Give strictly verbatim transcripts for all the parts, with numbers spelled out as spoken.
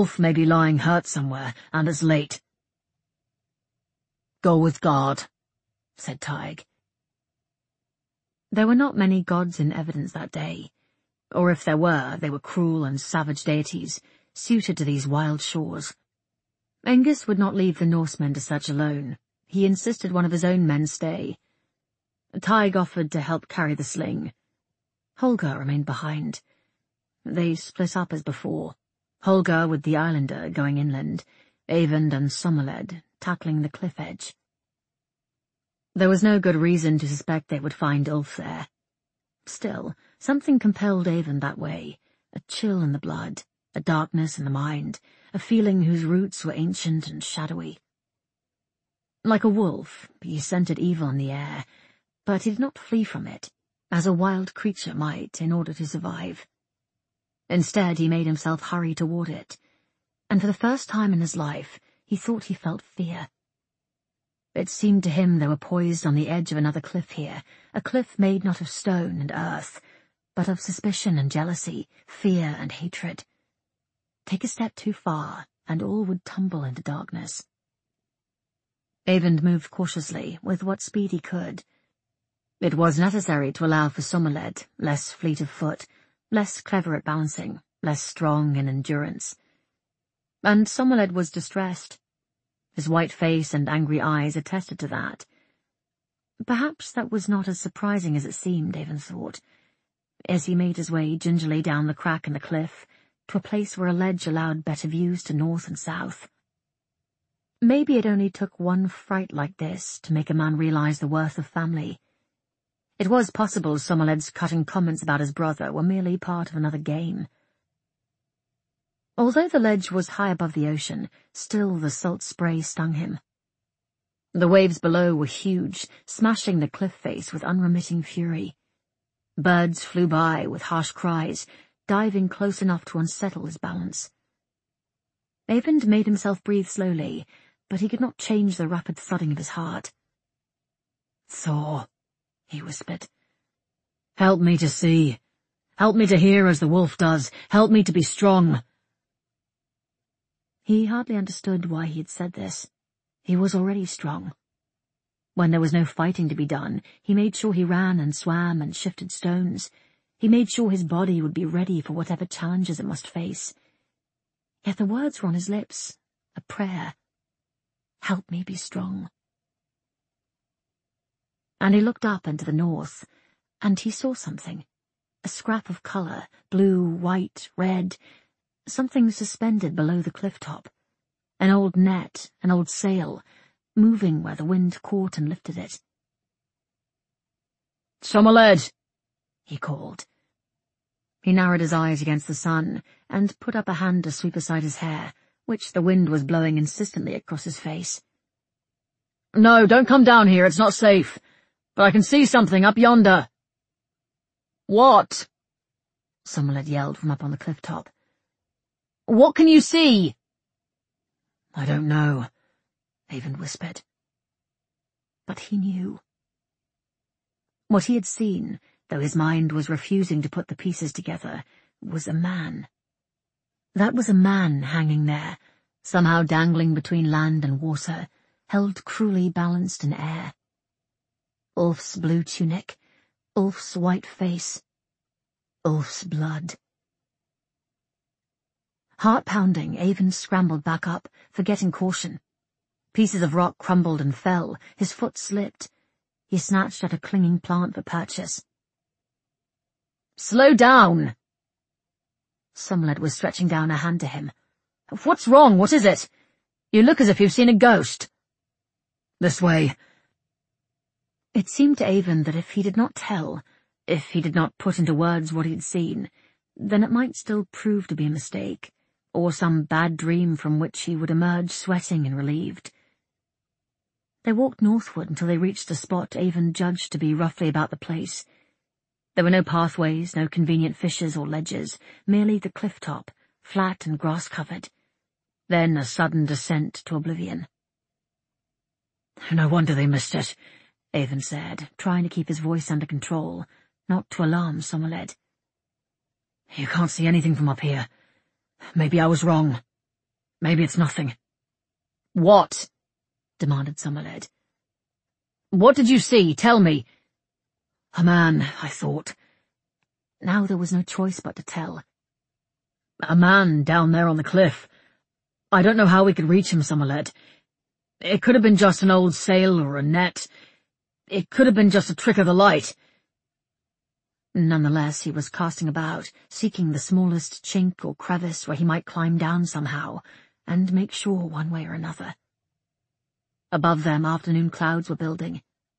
wolf may be lying hurt somewhere, and it's late. Go with God, said Tig. There were not many gods in evidence that day, or if there were, they were cruel and savage deities, suited to these wild shores. Angus would not leave the Norsemen to search alone. He insisted one of his own men stay. Tig offered to help carry the sling. Holger remained behind. They split up as before, Holger with the islander going inland, Eyvind and Somerled tackling the cliff edge. There was no good reason to suspect they would find Ulf there. Still, something compelled Eyvind that way, a chill in the blood, a darkness in the mind, a feeling whose roots were ancient and shadowy. Like a wolf, he scented evil in the air, but he did not flee from it, as a wild creature might in order to survive. Instead, he made himself hurry toward it, and for the first time in his life, he thought he felt fear. It seemed to him they were poised on the edge of another cliff here, a cliff made not of stone and earth, but of suspicion and jealousy, fear and hatred. Take a step too far, and all would tumble into darkness. Eyvind moved cautiously, with what speed he could. It was necessary to allow for Somerled, less fleet of foot, less clever at balancing, less strong in endurance. And Somerled was distressed. His white face and angry eyes attested to that. Perhaps that was not as surprising as it seemed, Eyvind thought, as he made his way gingerly down the crack in the cliff to a place where a ledge allowed better views to north and south. Maybe it only took one fright like this to make a man realize the worth of family. It was possible Somerled's cutting comments about his brother were merely part of another game. Although the ledge was high above the ocean, still the salt spray stung him. The waves below were huge, smashing the cliff face with unremitting fury. Birds flew by with harsh cries, diving close enough to unsettle his balance. Eyvind made himself breathe slowly, but he could not change the rapid thudding of his heart. "Thor," he whispered, "help me to see. Help me to hear as the wolf does. Help me to be strong." He hardly understood why he had said this. He was already strong. When there was no fighting to be done, he made sure he ran and swam and shifted stones. He made sure his body would be ready for whatever challenges it must face. Yet the words were on his lips, a prayer. Help me be strong. And he looked up into the north, and he saw something. A scrap of colour, blue, white, red, something suspended below the cliff top. An old net, an old sail, moving where the wind caught and lifted it. "Somerled!" he called. He narrowed his eyes against the sun, and put up a hand to sweep aside his hair, which the wind was blowing insistently across his face. "No, don't come down here, it's not safe. But I can see something up yonder." "What?" Somerled yelled from up on the cliff top. "What can you see?" "I don't know," Eyvind whispered. But he knew. What he had seen, though his mind was refusing to put the pieces together, was a man. That was a man hanging there, somehow dangling between land and water, held cruelly balanced in air. Ulf's blue tunic, Ulf's white face, Ulf's blood. Heart-pounding, Eyvind scrambled back up, forgetting caution. Pieces of rock crumbled and fell, his foot slipped. He snatched at a clinging plant for purchase. "Slow down!" Somerled was stretching down a hand to him. "What's wrong? What is it? You look as if you've seen a ghost." "This way." It seemed to Eyvind that if he did not tell, if he did not put into words what he had seen, then it might still prove to be a mistake, or some bad dream from which he would emerge sweating and relieved. They walked northward until they reached a spot Eyvind judged to be roughly about the place. There were no pathways, no convenient fissures or ledges, merely the cliff top, flat and grass-covered. Then a sudden descent to oblivion. "No wonder they missed it," Eyvind said, trying to keep his voice under control, not to alarm Somerled. "You can't see anything from up here. Maybe I was wrong." Maybe it's nothing. What? Demanded Somerled. What did you see? Tell me. A man, I thought. Now there was no choice but to tell. A man down there on the cliff. I don't know how we could reach him, Somerled. It could have been just an old sail or a net. It could have been just a trick of the light. Nonetheless, he was casting about, seeking the smallest chink or crevice where he might climb down somehow, and make sure one way or another. Above them, afternoon clouds were building.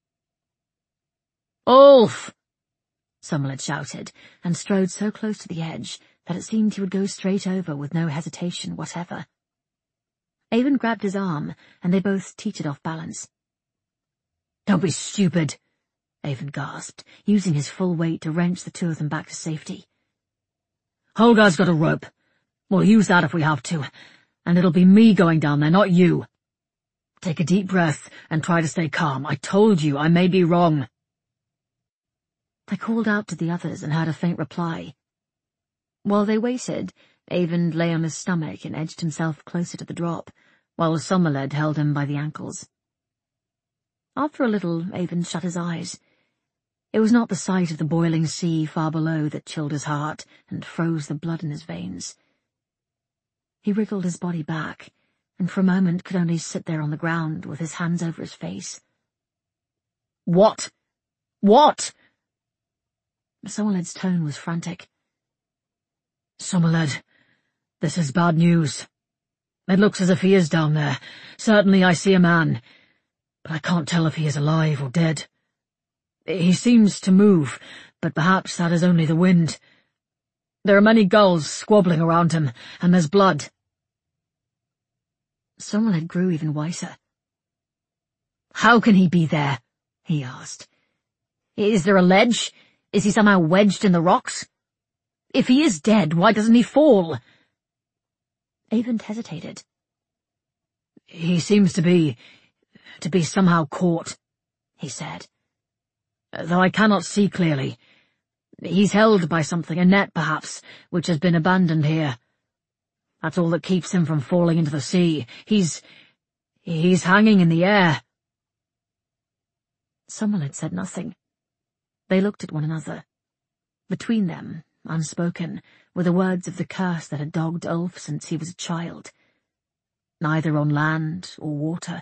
Ulf! Somerled shouted, and strode so close to the edge that it seemed he would go straight over with no hesitation whatever. Avon grabbed his arm, and they both teetered off balance. Don't be stupid, Avon gasped, using his full weight to wrench the two of them back to safety. Holgar's got a rope. We'll use that if we have to, and it'll be me going down there, not you. Take a deep breath and try to stay calm. I told you, I may be wrong. They called out to the others and heard a faint reply. While they waited, Avon lay on his stomach and edged himself closer to the drop, while Somerled held him by the ankles. After a little, Avon shut his eyes. It was not the sight of the boiling sea far below that chilled his heart and froze the blood in his veins. He wriggled his body back, and for a moment could only sit there on the ground with his hands over his face. What? What? Somerled's tone was frantic. Somerled, this is bad news. It looks as if he is down there. Certainly I see a man, but I can't tell if he is alive or dead. He seems to move, but perhaps that is only the wind. There are many gulls squabbling around him, and there's blood. Somerled grew even whiter. How can he be there? He asked. Is there a ledge? Is he somehow wedged in the rocks? If he is dead, why doesn't he fall? Avon hesitated. He seems to be, to be somehow caught, he said. Though I cannot see clearly. He's held by something, a net perhaps, which has been abandoned here. That's all that keeps him from falling into the sea. He's, he's hanging in the air. Somerled said nothing. They looked at one another. Between them, unspoken, were the words of the curse that had dogged Ulf since he was a child. Neither on land or water.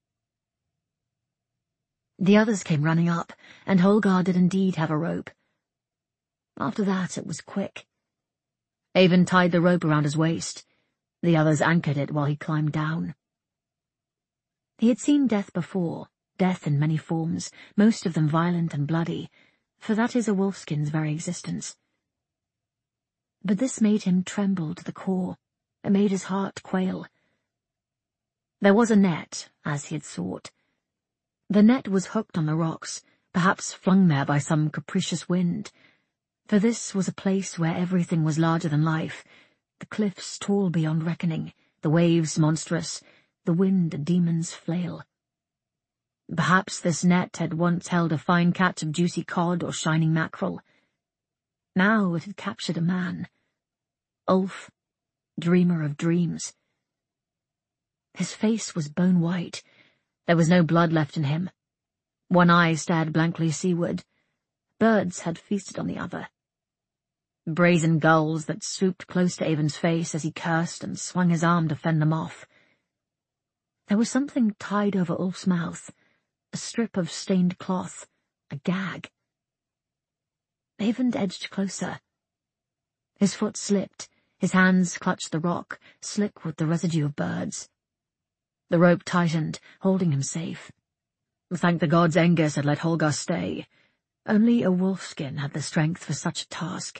The others came running up, and Holgar did indeed have a rope. After that it was quick. Avon tied the rope around his waist. The others anchored it while he climbed down. He had seen death before, death in many forms, most of them violent and bloody, for that is a wolfskin's very existence. But this made him tremble to the core. It made his heart quail. There was a net, as he had sought. The net was hooked on the rocks, perhaps flung there by some capricious wind, for this was a place where everything was larger than life, the cliffs tall beyond reckoning, the waves monstrous, the wind a demon's flail. Perhaps this net had once held a fine catch of juicy cod or shining mackerel. Now it had captured a man. Ulf, dreamer of dreams. His face was bone white. There was no blood left in him. One eye stared blankly seaward. Birds had feasted on the other. Brazen gulls that swooped close to Avon's face as he cursed and swung his arm to fend them off. There was something tied over Ulf's mouth, a strip of stained cloth, a gag. Avon edged closer. His foot slipped, his hands clutched the rock, slick with the residue of birds. The rope tightened, holding him safe. Thank the gods Angus had let Holgar stay. Only a wolfskin had the strength for such a task.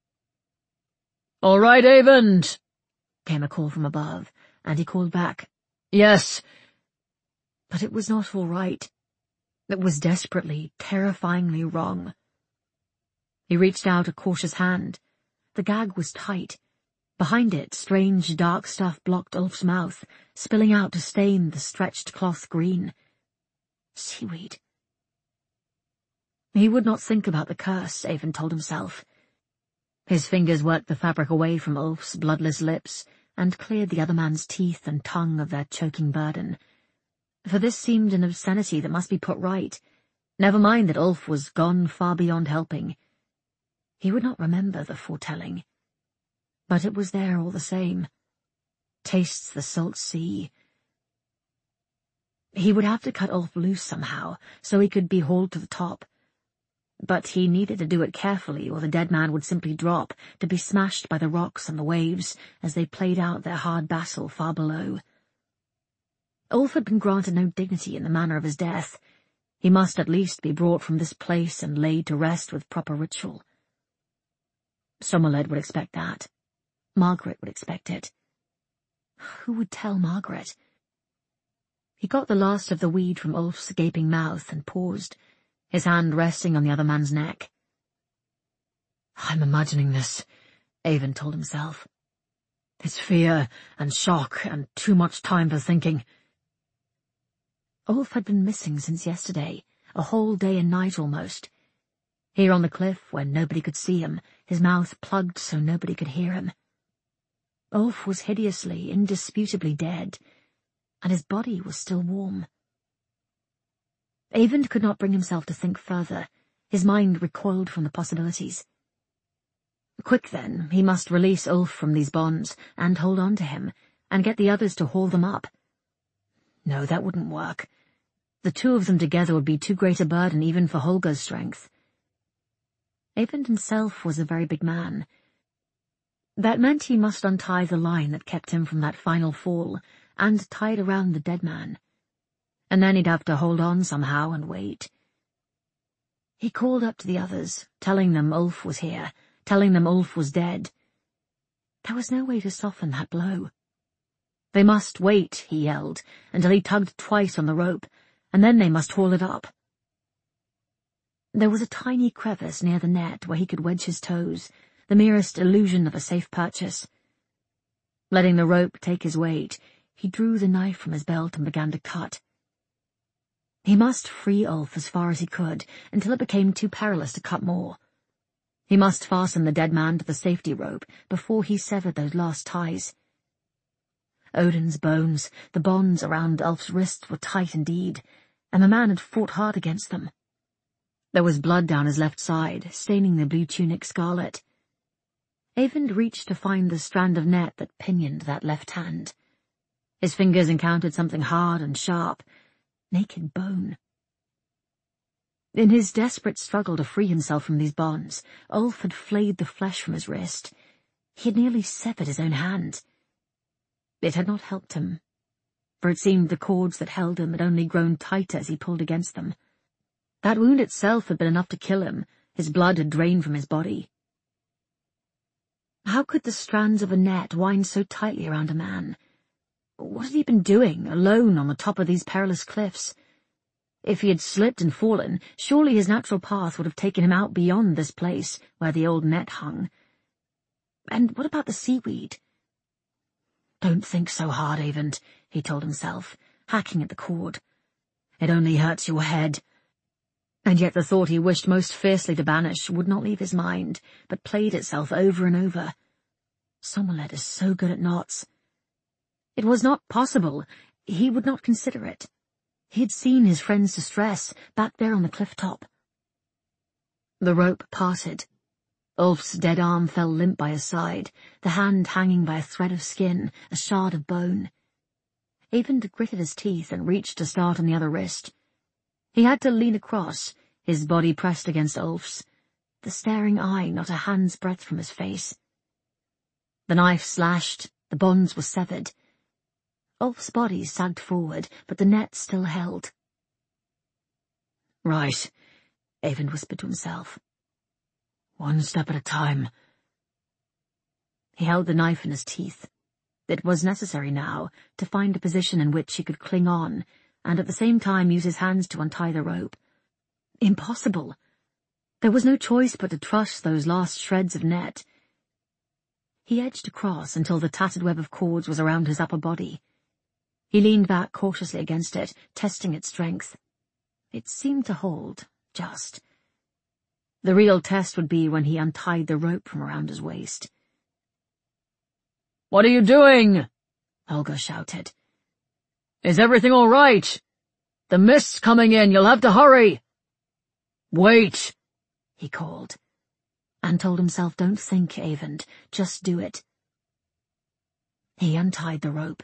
"All right, Avon," came a call from above, and he called back, "Yes." But it was not all right. It was desperately, terrifyingly wrong. He reached out a cautious hand. The gag was tight. Behind it, strange dark stuff blocked Ulf's mouth, spilling out to stain the stretched cloth green. Seaweed. He would not think about the curse, Avon told himself. His fingers worked the fabric away from Ulf's bloodless lips, and cleared the other man's teeth and tongue of their choking burden. For this seemed an obscenity that must be put right. Never mind that Ulf was gone far beyond helping. He would not remember the foretelling. But it was there all the same. Tastes the salt sea. He would have to cut Ulf loose somehow, so he could be hauled to the top. But he needed to do it carefully, or the dead man would simply drop, to be smashed by the rocks and the waves as they played out their hard battle far below. Ulf had been granted no dignity in the manner of his death. He must at least be brought from this place and laid to rest with proper ritual. Somerled would expect that. Margaret would expect it. Who would tell Margaret? He got the last of the weed from Ulf's gaping mouth and paused, his hand resting on the other man's neck. I'm imagining this, Eyvind told himself. It's fear and shock and too much time for thinking. Ulf had been missing since yesterday, a whole day and night almost. Here on the cliff, where nobody could see him, his mouth plugged so nobody could hear him. Ulf was hideously, indisputably dead, and his body was still warm. Eyvind could not bring himself to think further. His mind recoiled from the possibilities. Quick, then, he must release Ulf from these bonds, and hold on to him, and get the others to haul them up. No, that wouldn't work. The two of them together would be too great a burden even for Holger's strength. Eyvind himself was a very big man. That meant he must untie the line that kept him from that final fall, and tie it around the dead man. And then he'd have to hold on somehow and wait. He called up to the others, telling them Ulf was here, telling them Ulf was dead. There was no way to soften that blow. They must wait, he yelled, until he tugged twice on the rope, and then they must haul it up. There was a tiny crevice near the net where he could wedge his toes, the merest illusion of a safe purchase. Letting the rope take his weight, he drew the knife from his belt and began to cut. He must free Ulf as far as he could, until it became too perilous to cut more. He must fasten the dead man to the safety rope before he severed those last ties. Odin's bones, the bonds around Ulf's wrists were tight indeed, and the man had fought hard against them. There was blood down his left side, staining the blue tunic scarlet. Eyvind reached to find the strand of net that pinioned that left hand. His fingers encountered something hard and sharp, naked bone. In his desperate struggle to free himself from these bonds, Ulf had flayed the flesh from his wrist. He had nearly severed his own hand. It had not helped him, for it seemed the cords that held him had only grown tighter as he pulled against them. That wound itself had been enough to kill him. His blood had drained from his body. How could the strands of a net wind so tightly around a man? What had he been doing, alone on the top of these perilous cliffs? If he had slipped and fallen, surely his natural path would have taken him out beyond this place where the old net hung. And what about the seaweed? Don't think so hard, Eyvind, he told himself, hacking at the cord. It only hurts your head. And yet the thought he wished most fiercely to banish would not leave his mind, but played itself over and over. Somerled is so good at knots. It was not possible. He would not consider it. He had seen his friend's distress back there on the cliff top. The rope parted. Ulf's dead arm fell limp by his side, the hand hanging by a thread of skin, a shard of bone. Eyvind gritted his teeth and reached to start on the other wrist. He had to lean across, his body pressed against Ulf's, the staring eye not a hand's breadth from his face. The knife slashed, the bonds were severed. Ulf's body sagged forward, but the net still held. Right, Eyvind whispered to himself. One step at a time. He held the knife in his teeth. It was necessary now to find a position in which he could cling on, and at the same time use his hands to untie the rope. Impossible. There was no choice but to trust those last shreds of net. He edged across until the tattered web of cords was around his upper body. He leaned back cautiously against it, testing its strength. It seemed to hold, just. The real test would be when he untied the rope from around his waist. What are you doing? Holger shouted. Is everything all right? The mist's coming in, you'll have to hurry. Wait, he called, and told himself, don't think, Eyvind, just do it. He untied the rope.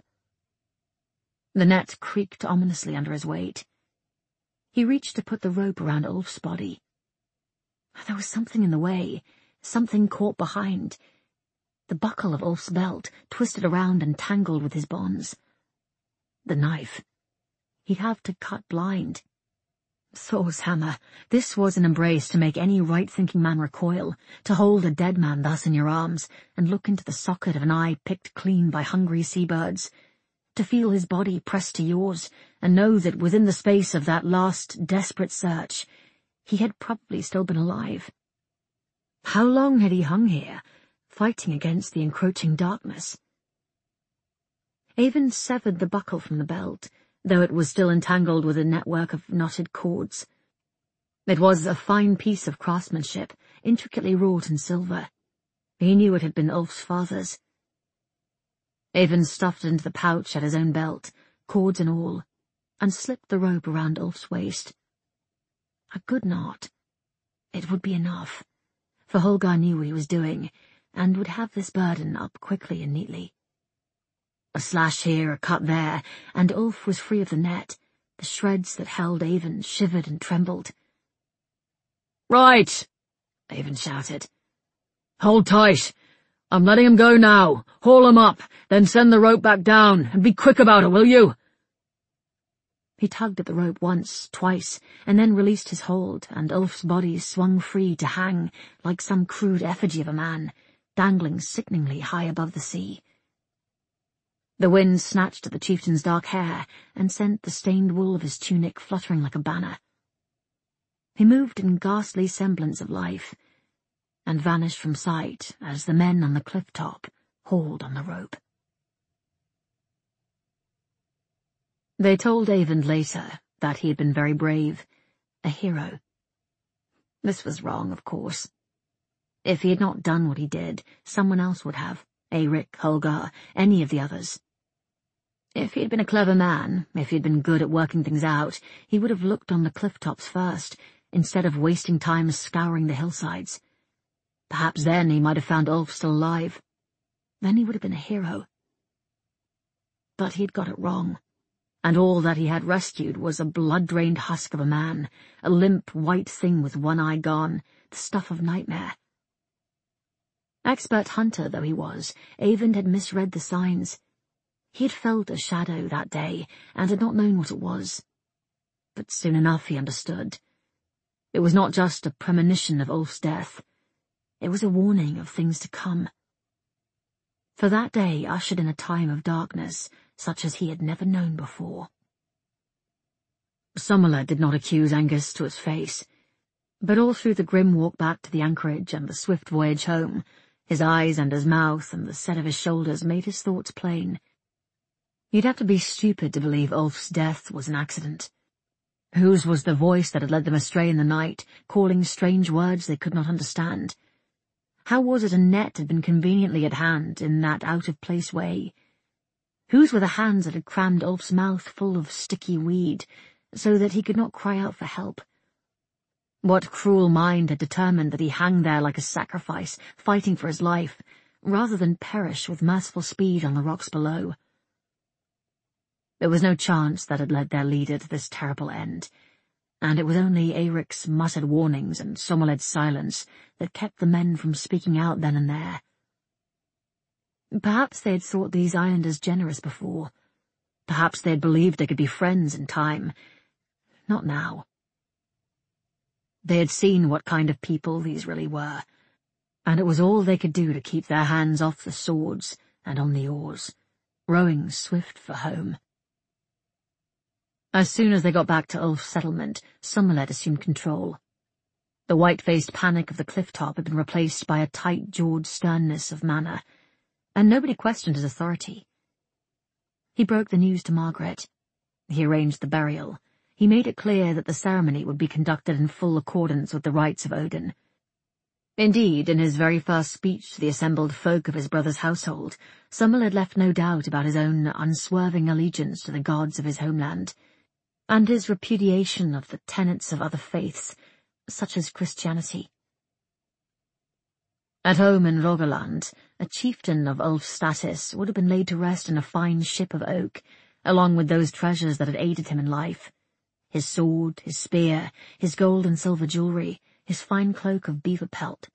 The net creaked ominously under his weight. He reached to put the rope around Ulf's body. There was something in the way, something caught behind. The buckle of Ulf's belt twisted around and tangled with his bonds. The knife. He'd have to cut blind. Thor's hammer. This was an embrace to make any right-thinking man recoil, to hold a dead man thus in your arms and look into the socket of an eye picked clean by hungry seabirds, to feel his body pressed to yours and know that within the space of that last desperate search, he had probably still been alive. How long had he hung here, fighting against the encroaching darkness? Eyvind severed the buckle from the belt, though it was still entangled with a network of knotted cords. It was a fine piece of craftsmanship, intricately wrought in silver. He knew it had been Ulf's father's. Eyvind stuffed it into the pouch at his own belt, cords and all, and slipped the rope around Ulf's waist. A good knot. It would be enough, for Holger knew what he was doing, and would have this burden up quickly and neatly. A slash here, a cut there, and Ulf was free of the net. The shreds that held Eyvind shivered and trembled. Right, Eyvind shouted. Hold tight. I'm letting him go now. Haul him up, then send the rope back down, and be quick about it, will you? He tugged at the rope once, twice, and then released his hold, and Ulf's body swung free to hang like some crude effigy of a man, dangling sickeningly high above the sea. The wind snatched at the chieftain's dark hair and sent the stained wool of his tunic fluttering like a banner. He moved in ghastly semblance of life, and vanished from sight as the men on the cliff top hauled on the rope. They told Eyvind later that he had been very brave, a hero. This was wrong, of course. If he had not done what he did, someone else would have, Eirik, Holger, any of the others. If he had been a clever man, if he had been good at working things out, he would have looked on the cliff tops first, instead of wasting time scouring the hillsides. Perhaps then he might have found Ulf still alive. Then he would have been a hero. But he had got it wrong, and all that he had rescued was a blood-drained husk of a man, a limp white thing with one eye gone, the stuff of nightmare. Expert hunter though he was, Eyvind had misread the signs. He had felt a shadow that day, and had not known what it was. But soon enough he understood. It was not just a premonition of Ulf's death. It was a warning of things to come. For that day ushered in a time of darkness, such as he had never known before. Sommerled did not accuse Angus to his face, but all through the grim walk back to the anchorage and the swift voyage home, his eyes and his mouth and the set of his shoulders made his thoughts plain. You'd have to be stupid to believe Ulf's death was an accident. Whose was the voice that had led them astray in the night, calling strange words they could not understand? How was it a net had been conveniently at hand in that out-of-place way? Whose were the hands that had crammed Ulf's mouth full of sticky weed, so that he could not cry out for help? What cruel mind had determined that he hang there like a sacrifice, fighting for his life, rather than perish with merciful speed on the rocks below? There was no chance that had led their leader to this terrible end, and it was only Eirik's muttered warnings and Sommerled's silence that kept the men from speaking out then and there. Perhaps they had thought these islanders generous before. Perhaps they had believed they could be friends in time. Not now. They had seen what kind of people these really were, and it was all they could do to keep their hands off the swords and on the oars, rowing swift for home. As soon as they got back to Ulf's settlement, Sommerled assumed control. The white-faced panic of the cliff top had been replaced by a tight-jawed sternness of manner, and nobody questioned his authority. He broke the news to Margaret. He arranged the burial. He made it clear that the ceremony would be conducted in full accordance with the rites of Odin. Indeed, in his very first speech to the assembled folk of his brother's household, Somerled left no doubt about his own unswerving allegiance to the gods of his homeland, and his repudiation of the tenets of other faiths, such as Christianity. At home in Rogaland, a chieftain of Ulf's status would have been laid to rest in a fine ship of oak, along with those treasures that had aided him in life: his sword, his spear, his gold and silver jewellery, his fine cloak of beaver pelt.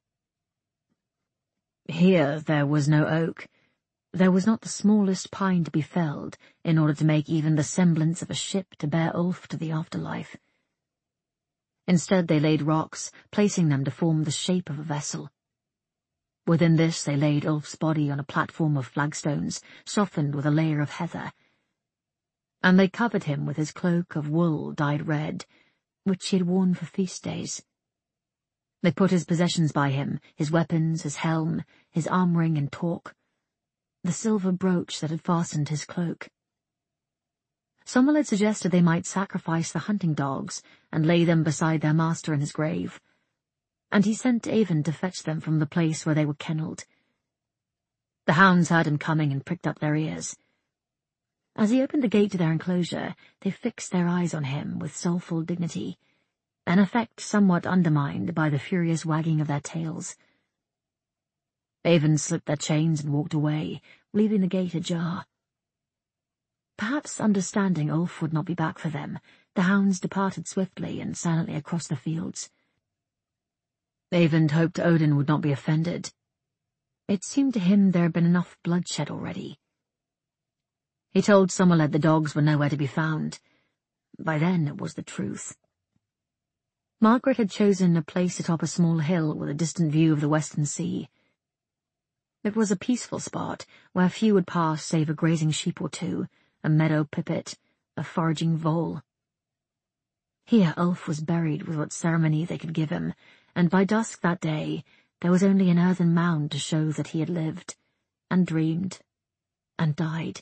Here there was no oak. There was not the smallest pine to be felled in order to make even the semblance of a ship to bear Ulf to the afterlife. Instead they laid rocks, placing them to form the shape of a vessel. Within this they laid Ulf's body on a platform of flagstones, softened with a layer of heather, and they covered him with his cloak of wool dyed red, which he had worn for feast days. They put his possessions by him, his weapons, his helm, his arm-ring and torque, the silver brooch that had fastened his cloak. Somerled suggested they might sacrifice the hunting dogs and lay them beside their master in his grave, and he sent Eyvind to fetch them from the place where they were kennelled. The hounds heard him coming and pricked up their ears. As he opened the gate to their enclosure, they fixed their eyes on him with soulful dignity, an effect somewhat undermined by the furious wagging of their tails. Eyvind slipped their chains and walked away, leaving the gate ajar. Perhaps understanding Ulf would not be back for them, the hounds departed swiftly and silently across the fields. Eyvind hoped Odin would not be offended. It seemed to him there had been enough bloodshed already. He told Somerled the dogs were nowhere to be found. By then it was the truth. Margaret had chosen a place atop a small hill with a distant view of the western sea. It was a peaceful spot where few would pass save a grazing sheep or two, a meadow pipit, a foraging vole. Here Ulf was buried with what ceremony they could give him, and by dusk that day there was only an earthen mound to show that he had lived, and dreamed, and died.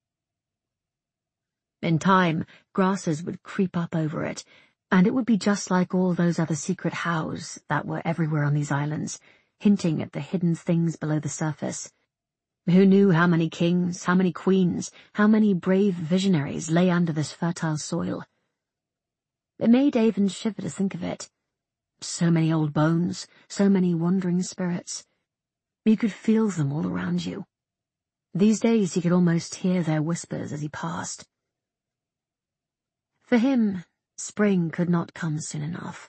In time, grasses would creep up over it, and it would be just like all those other secret howls that were everywhere on these islands, hinting at the hidden things below the surface. Who knew how many kings, how many queens, how many brave visionaries lay under this fertile soil? It made Eyvind shiver to think of it. So many old bones, so many wandering spirits. You could feel them all around you. These days he could almost hear their whispers as he passed. For him, spring could not come soon enough.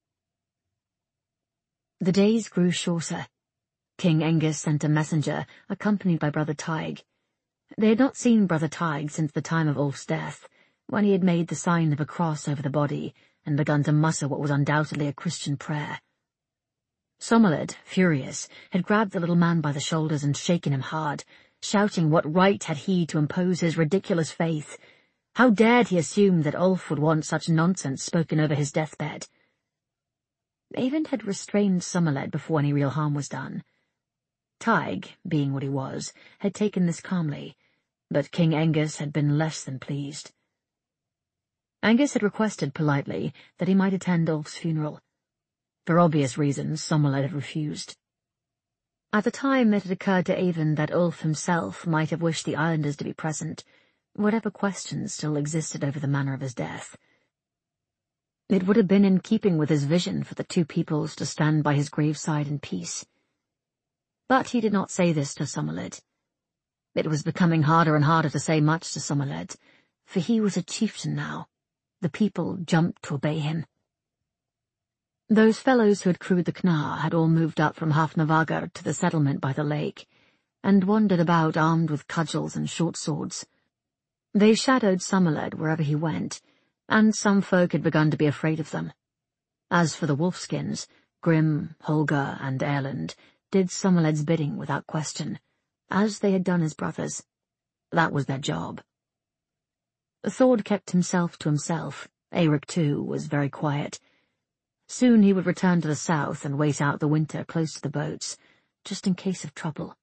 The days grew shorter. King Aengus sent a messenger, accompanied by Brother Tig. They had not seen Brother Tig since the time of Ulf's death, when he had made the sign of a cross over the body and begun to mutter what was undoubtedly a Christian prayer. Somerled, furious, had grabbed the little man by the shoulders and shaken him hard, shouting what right had he to impose his ridiculous faith. How dared he assume that Ulf would want such nonsense spoken over his deathbed? Eyvind had restrained Somerled before any real harm was done. Tig, being what he was, had taken this calmly, but King Aengus had been less than pleased. Aengus had requested politely that he might attend Ulf's funeral. For obvious reasons, Somerled had refused. At the time it had occurred to Eyvind that Ulf himself might have wished the islanders to be present, whatever questions still existed over the manner of his death. It would have been in keeping with his vision for the two peoples to stand by his graveside in peace. But he did not say this to Somerled. It was becoming harder and harder to say much to Somerled, for he was a chieftain now. The people jumped to obey him. Those fellows who had crewed the Knar had all moved up from Hafnavagar to the settlement by the lake, and wandered about armed with cudgels and short swords. They shadowed Somerled wherever he went, and some folk had begun to be afraid of them. As for the wolfskins, Grim, Holger, and Erlend did Somerled's bidding without question, as they had done his brothers. That was their job. Thord kept himself to himself. Eirik, too, was very quiet. Soon he would return to the south and wait out the winter close to the boats, just in case of trouble.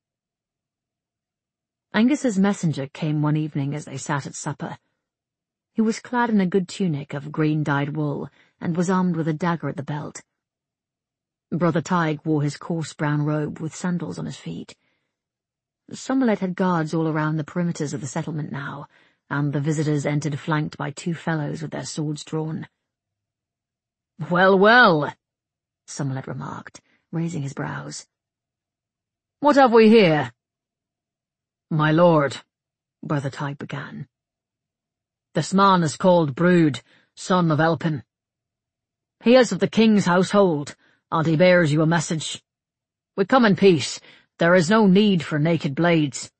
Angus's messenger came one evening as they sat at supper. He was clad in a good tunic of green-dyed wool, and was armed with a dagger at the belt. Brother Tig wore his coarse brown robe with sandals on his feet. Somerled had guards all around the perimeters of the settlement now, and the visitors entered flanked by two fellows with their swords drawn. "Well, well," Somerled remarked, raising his brows. "What have we here?" "My lord," Brother Tig began. "This man is called Brood, son of Elpin. He is of the king's household, and he bears you a message. We come in peace. There is no need for naked blades."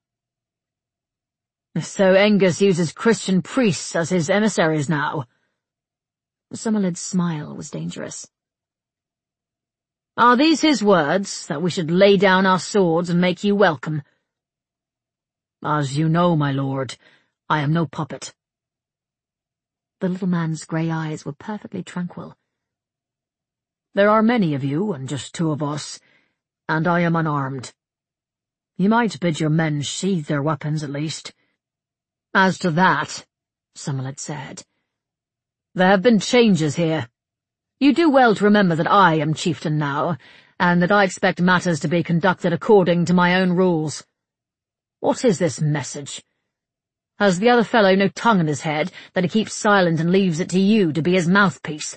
"So Angus uses Christian priests as his emissaries now?" Somerled's smile was dangerous. "Are these his words, that we should lay down our swords and make you welcome?" "As you know, my lord, I am no puppet." The little man's grey eyes were perfectly tranquil. "There are many of you, and just two of us, and I am unarmed. You might bid your men sheathe their weapons at least." "As to that," Somerled said, "there have been changes here. You do well to remember that I am chieftain now, and that I expect matters to be conducted according to my own rules. What is this message? Has the other fellow no tongue in his head, that he keeps silent and leaves it to you to be his mouthpiece?"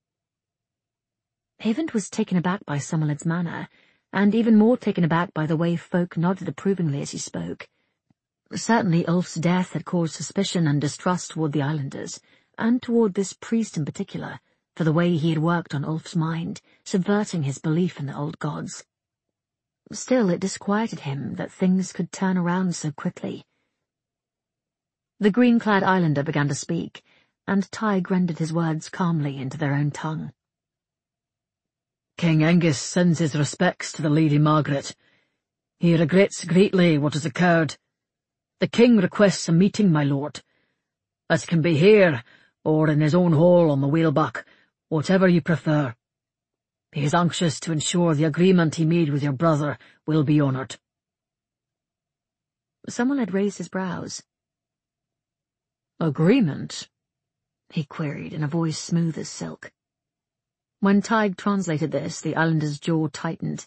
Eyvind was taken aback by Somerled's manner, and even more taken aback by the way folk nodded approvingly as he spoke. Certainly Ulf's death had caused suspicion and distrust toward the islanders, and toward this priest in particular, for the way he had worked on Ulf's mind, subverting his belief in the old gods. Still, it disquieted him that things could turn around so quickly. The green-clad islander began to speak, and Tig rendered his words calmly into their own tongue. "King Angus sends his respects to the Lady Margaret. He regrets greatly what has occurred. The king requests a meeting, my lord. It can be here, or in his own hall on the whaleback, whatever you prefer. He is anxious to ensure the agreement he made with your brother will be honoured." Someone had raised his brows. "Agreement?" he queried in a voice smooth as silk. When Tig translated this, the islander's jaw tightened.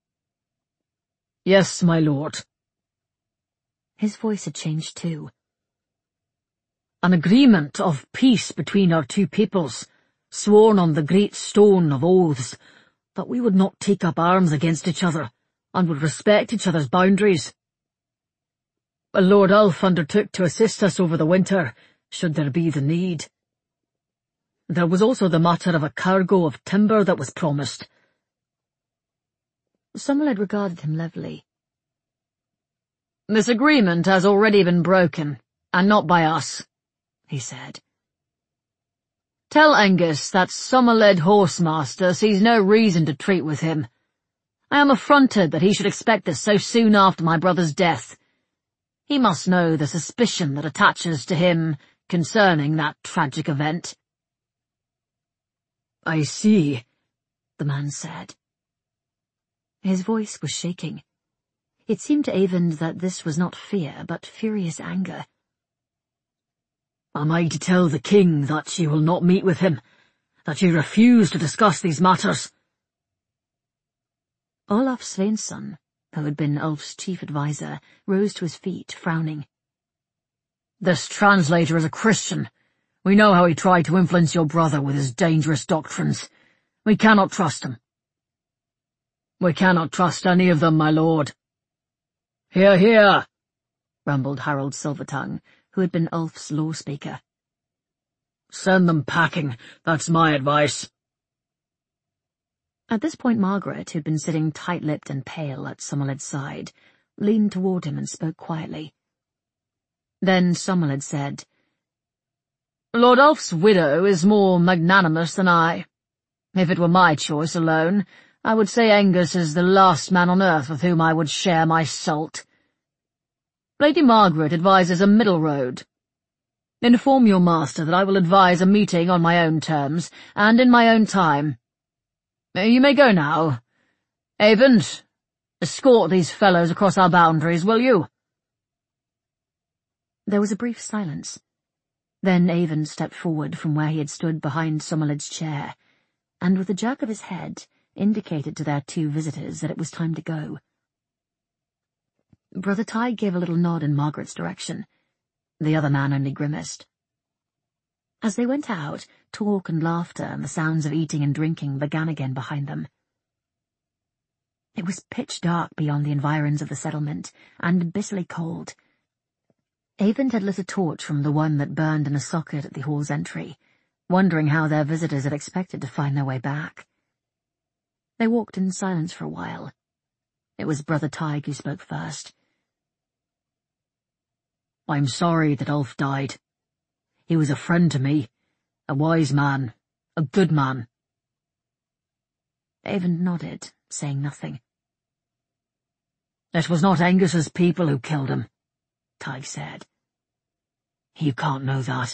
"Yes, my lord." His voice had changed too. "An agreement of peace between our two peoples, sworn on the great stone of oaths, that we would not take up arms against each other, and would respect each other's boundaries. Lord Ulf undertook to assist us over the winter, should there be the need. There was also the matter of a cargo of timber that was promised." Somerled regarded him levelly. "This agreement has already been broken, and not by us," he said. "Tell Angus that Somerled Horsemaster sees no reason to treat with him. I am affronted that he should expect this so soon after my brother's death. He must know the suspicion that attaches to him concerning that tragic event." "I see," the man said. His voice was shaking. It seemed to Eyvind that this was not fear, but furious anger. "Am I to tell the king that you will not meet with him, that you refuse to discuss these matters?" Olaf Sveinsson, who had been Ulf's chief adviser, rose to his feet, frowning. "This translator is a Christian. We know how he tried to influence your brother with his dangerous doctrines. We cannot trust him." "We cannot trust any of them, my lord." "Hear, hear," rumbled Harold Silvertongue, who had been Ulf's law speaker. "Send them packing, that's my advice." At this point Margaret, who'd been sitting tight-lipped and pale at Somerled's side, leaned toward him and spoke quietly. Then Somerled said, "Lord Ulf's widow is more magnanimous than I. If it were my choice alone, I would say Angus is the last man on earth with whom I would share my salt. Lady Margaret advises a middle road. Inform your master that I will advise a meeting on my own terms, and in my own time. You may go now. Eyvind, escort these fellows across our boundaries, will you?" There was a brief silence. Then Eyvind stepped forward from where he had stood behind Somerled's chair, and with a jerk of his head, indicated to their two visitors that it was time to go. Brother Tige gave a little nod in Margaret's direction. The other man only grimaced. As they went out, talk and laughter and the sounds of eating and drinking began again behind them. It was pitch dark beyond the environs of the settlement, and bitterly cold. Avon had lit a torch from the one that burned in a socket at the hall's entry, wondering how their visitors had expected to find their way back. They walked in silence for a while. It was Brother Tige who spoke first. "I'm sorry that Ulf died. He was a friend to me, a wise man, a good man." Avon nodded, saying nothing. "It was not Angus's people who killed him," Tige said. "You can't know that."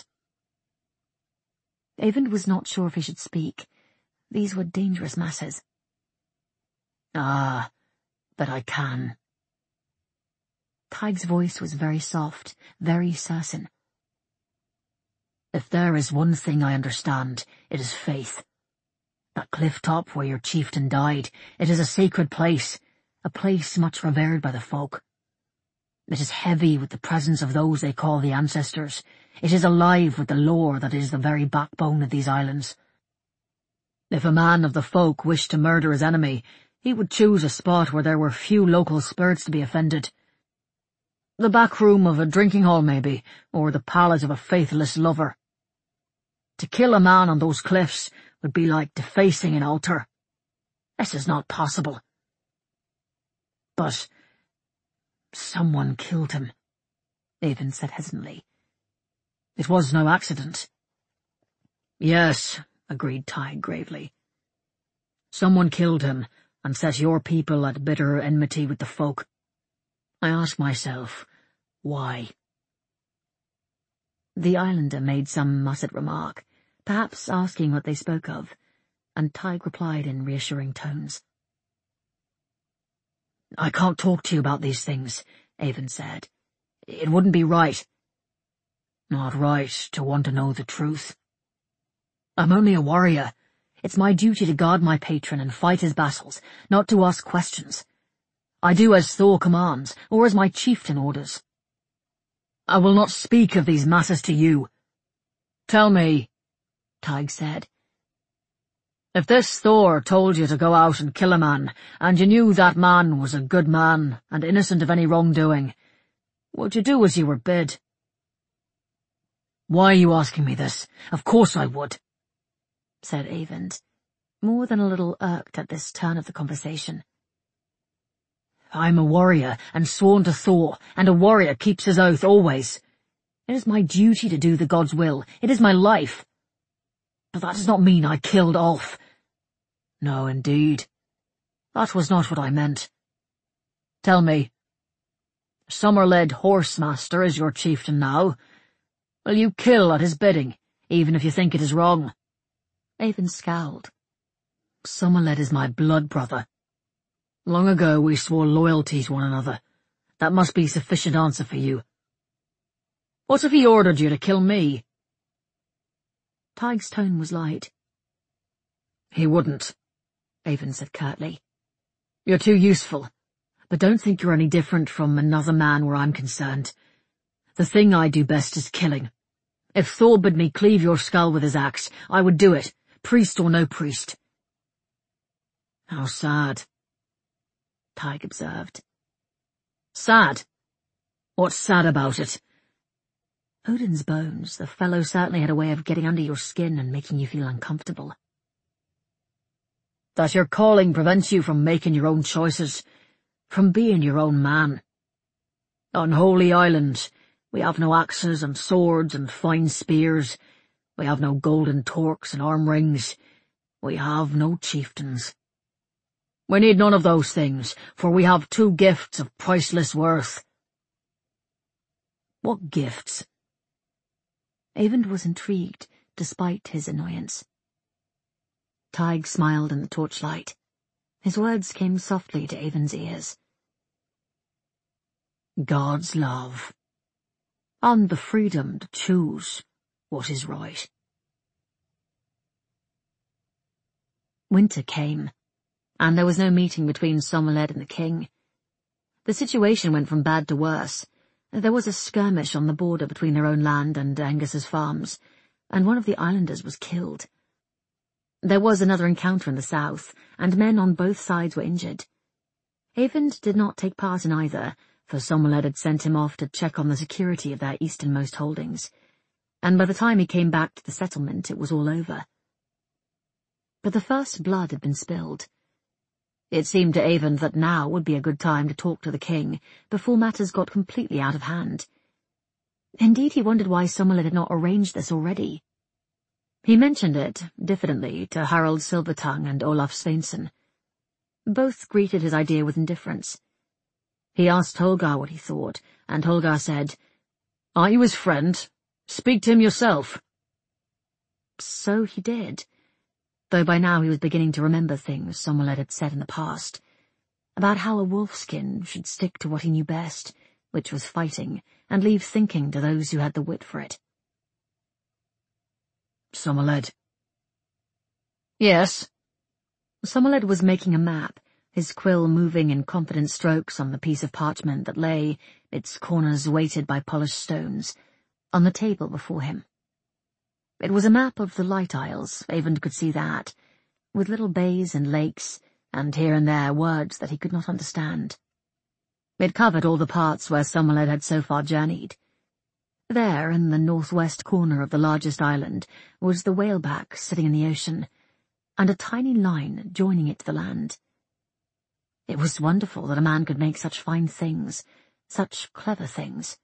Avon was not sure if he should speak. These were dangerous matters. "Ah, but I can." Tige's voice was very soft, very certain. "If there is one thing I understand, it is faith. That cliff top where your chieftain died, it is a sacred place, a place much revered by the folk. It is heavy with the presence of those they call the ancestors. It is alive with the lore that is the very backbone of these islands. If a man of the folk wished to murder his enemy, he would choose a spot where there were few local spirits to be offended. The back room of a drinking hall, maybe, or the palace of a faithless lover. To kill a man on those cliffs would be like defacing an altar. This is not possible. But someone killed him," Avon said hesitantly. "It was no accident." "Yes," agreed Tige gravely. "Someone killed him and set your people at bitter enmity with the folk. I ask myself, why?" The islander made some muttered remark, perhaps asking what they spoke of, and Tige replied in reassuring tones. "I can't talk to you about these things," Avon said. "It wouldn't be right. Not right to want to know the truth. I'm only a warrior. It's my duty to guard my patron and fight his battles, not to ask questions. I do as Thor commands, or as my chieftain orders. I will not speak of these matters to you. Tell me," Tige said, "if this Thor told you to go out and kill a man, and you knew that man was a good man and innocent of any wrongdoing, would you do as you were bid?" "Why are you asking me this? Of course I would," said Avon, more than a little irked at this turn of the conversation. "I'm a warrior and sworn to Thor, and a warrior keeps his oath always. It is my duty to do the god's will. It is my life. But that does not mean I killed Ulf. No, indeed. That was not what I meant. Tell me, Somerled Horsemaster is your chieftain now. Will you kill at his bidding, even if you think it is wrong?" Avon scowled. "Somerled is my blood brother. Long ago we swore loyalty to one another. That must be sufficient answer for you. What if he ordered you to kill me?" Tige's tone was light. "He wouldn't," Avon said curtly. "You're too useful, but don't think you're any different from another man where I'm concerned. The thing I do best is killing. If Thor bid me cleave your skull with his axe, I would do it, priest or no priest." "How sad," Tige observed. "Sad? What's sad about it?" "Odin's bones, the fellow certainly had a way of getting under your skin and making you feel uncomfortable." "That your calling prevents you from making your own choices, from being your own man. On Holy Island, we have no axes and swords and fine spears. We have no golden torques and arm rings. We have no chieftains. We need none of those things, for we have two gifts of priceless worth." "What gifts?" Avon was intrigued, despite his annoyance. Tige smiled in the torchlight. His words came softly to Avon's ears. "God's love, and the freedom to choose what is right." Winter came. and there was no meeting between Somerled and the king. The situation went from bad to worse. There was a skirmish on the border between their own land and Angus's farms, and one of the islanders was killed. There was another encounter in the south, and men on both sides were injured. Eyvind did not take part in either, for Somerled had sent him off to check on the security of their easternmost holdings, and by the time he came back to the settlement it was all over. But the first blood had been spilled. It seemed to Eyvind that now would be a good time to talk to the king, before matters got completely out of hand. Indeed, he wondered why Somerled had not arranged this already. He mentioned it, diffidently, to Harald Silvertongue and Olaf Sveinsson. Both greeted his idea with indifference. He asked Holgar what he thought, and Holgar said, "Are you his friend? Speak to him yourself." So he did, though by now he was beginning to remember things Somerled had said in the past, about how a wolfskin should stick to what he knew best, which was fighting, and leave thinking to those who had the wit for it. Somerled. Yes. Somerled was making a map, his quill moving in confident strokes on the piece of parchment that lay, its corners weighted by polished stones, on the table before him. It was a map of the Light Isles, Eyvind could see that, with little bays and lakes, and here and there words that he could not understand. It covered all the parts where Somerled had so far journeyed. There, in the northwest corner of the largest island, was the whaleback sitting in the ocean, and a tiny line joining it to the land. It was wonderful that a man could make such fine things, such clever things.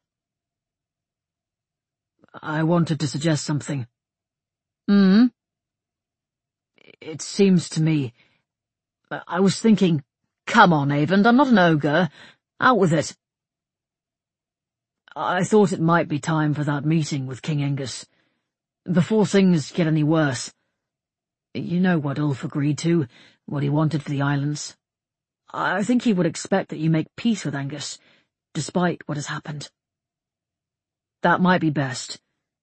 I wanted to suggest something. Hmm? It seems to me... I was thinking... Come on, Eyvind, I'm not an ogre. Out with it. I thought it might be time for that meeting with King Angus, before things get any worse. You know what Ulf agreed to, what he wanted for the islands. I think he would expect that you make peace with Angus, despite what has happened. That might be best.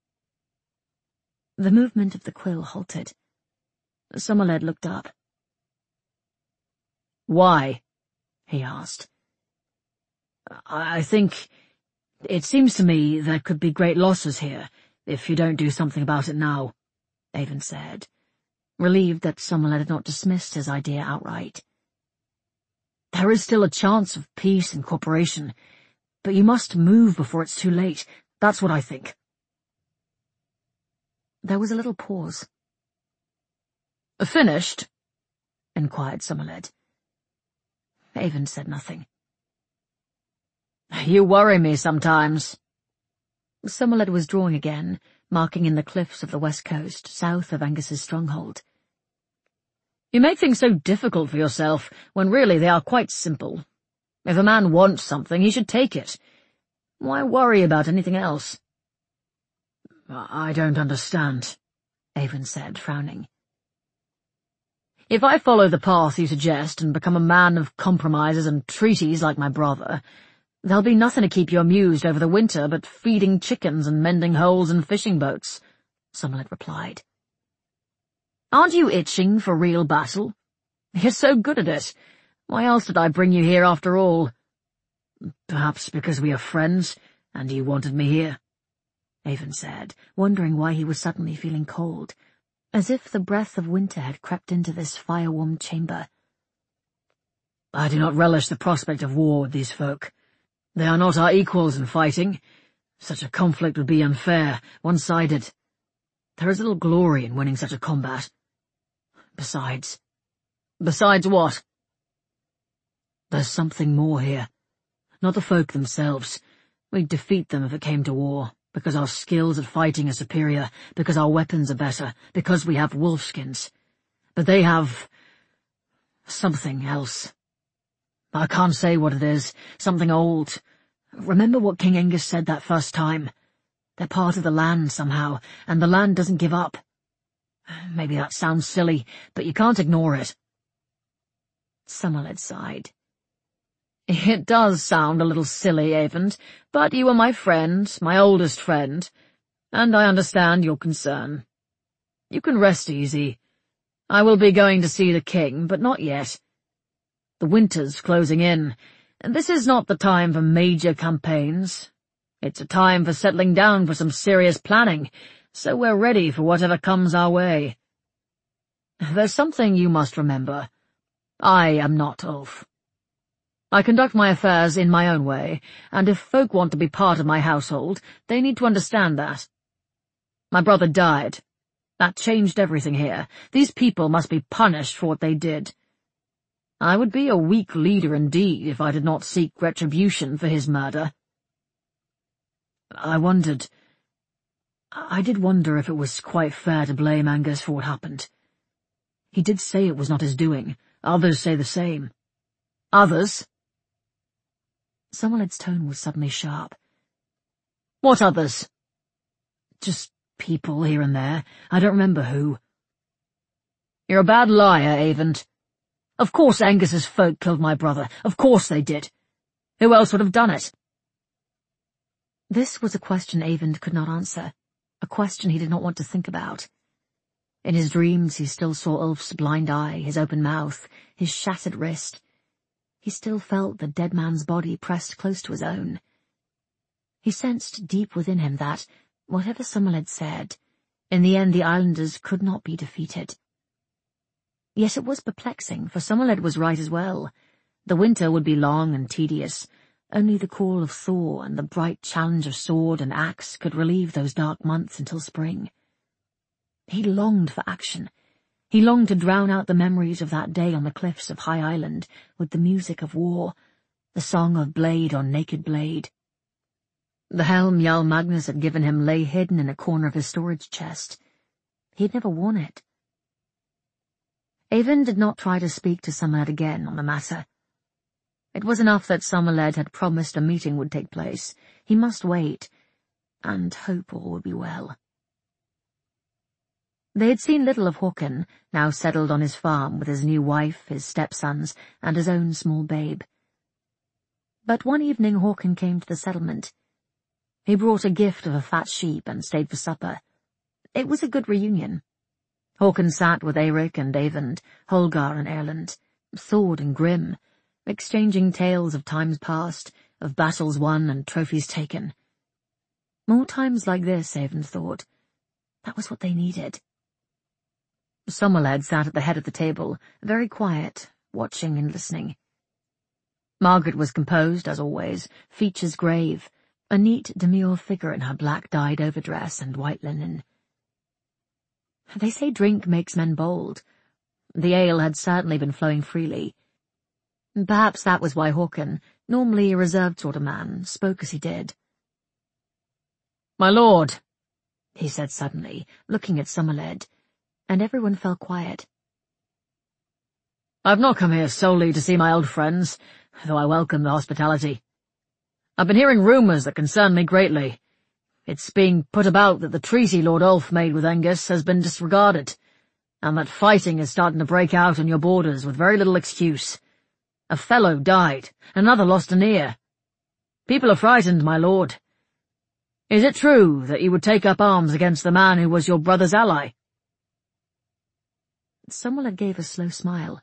The movement of the quill halted. Somerled looked up. Why? He asked. I think... It seems to me there could be great losses here, if you don't do something about it now, Eyvind said, relieved that Somerled had not dismissed his idea outright. There is still a chance of peace and cooperation, but you must move before it's too late. That's what I think. There was a little pause. Finished? Inquired Somerled. Eyvind said nothing. You worry me sometimes. Somerled was drawing again, marking in the cliffs of the west coast, south of Angus's stronghold. You make things so difficult for yourself, when really they are quite simple. If a man wants something, he should take it. Why worry about anything else? I don't understand, Eyvind said, frowning. If I follow the path you suggest and become a man of compromises and treaties like my brother, there'll be nothing to keep you amused over the winter but feeding chickens and mending holes in fishing boats, Somerled replied. Aren't you itching for real battle? You're so good at it. Why else did I bring you here after all? Perhaps because we are friends, and you wanted me here, Eyvind said, wondering why he was suddenly feeling cold, as if the breath of winter had crept into this fire-warmed chamber. I do not relish the prospect of war with these folk. They are not our equals in fighting. Such a conflict would be unfair, one-sided. There is little glory in winning such a combat. Besides... Besides what? There's something more here. Not the folk themselves. We'd defeat them if it came to war, because our skills at fighting are superior, because our weapons are better, because we have wolfskins. But they have... something else. I can't say what it is, something old. Remember what King Angus said that first time? They're part of the land somehow, and the land doesn't give up. Maybe that sounds silly, but you can't ignore it. Somerled sighed. It does sound a little silly, Eyvind, but you are my friend, my oldest friend, and I understand your concern. You can rest easy. I will be going to see the king, but not yet. The winter's closing in, and this is not the time for major campaigns. It's a time for settling down for some serious planning, so we're ready for whatever comes our way. There's something you must remember. I am not Ulf. I conduct my affairs in my own way, and if folk want to be part of my household, they need to understand that. My brother died. That changed everything here. These people must be punished for what they did. I would be a weak leader indeed if I did not seek retribution for his murder. I wondered... I did wonder if it was quite fair to blame Angus for what happened. He did say it was not his doing. Others say the same. Others? Somerled's tone was suddenly sharp. What others? Just people here and there. I don't remember who. You're a bad liar, Eyvind. Of course Angus's folk killed my brother. Of course they did. Who else would have done it? This was a question Eyvind could not answer, a question he did not want to think about. In his dreams he still saw Ulf's blind eye, his open mouth, his shattered wrist. He still felt the dead man's body pressed close to his own. He sensed deep within him that, whatever Somerled said, in the end the islanders could not be defeated. Yet it was perplexing, for Somerled was right as well. The winter would be long and tedious. Only the call of Thor and the bright challenge of sword and axe could relieve those dark months until spring. He longed for action. He longed to drown out the memories of that day on the cliffs of High Island with the music of war, the song of blade on naked blade. The helm Jarl Magnus had given him lay hidden in a corner of his storage chest. He had never worn it. Eyvind did not try to speak to Somerled again on the matter. It was enough that Somerled had promised a meeting would take place. He must wait, and hope all would be well. They had seen little of Håkon, now settled on his farm with his new wife, his stepsons, and his own small babe. But one evening Håkon came to the settlement. He brought a gift of a fat sheep and stayed for supper. It was a good reunion. Håkon sat with Eirik and Eyvind, Holgar and Erlend, Thord and Grim, exchanging tales of times past, of battles won and trophies taken. More times like this, Eyvind thought. That was what they needed. Somerled sat at the head of the table, very quiet, watching and listening. Margaret was composed, as always, features grave, a neat demure figure in her black dyed overdress and white linen. They say drink makes men bold. The ale had certainly been flowing freely. Perhaps that was why Håkon, normally a reserved sort of man, spoke as he did. "My lord," he said suddenly, looking at Somerled, and everyone fell quiet. "I've not come here solely to see my old friends, though I welcome the hospitality. I've been hearing rumours that concern me greatly. It's being put about that the treaty Lord Ulf made with Angus has been disregarded, and that fighting is starting to break out on your borders with very little excuse. A fellow died, another lost an ear. People are frightened, my lord. Is it true that you would take up arms against the man who was your brother's ally?" Somerled gave a slow smile.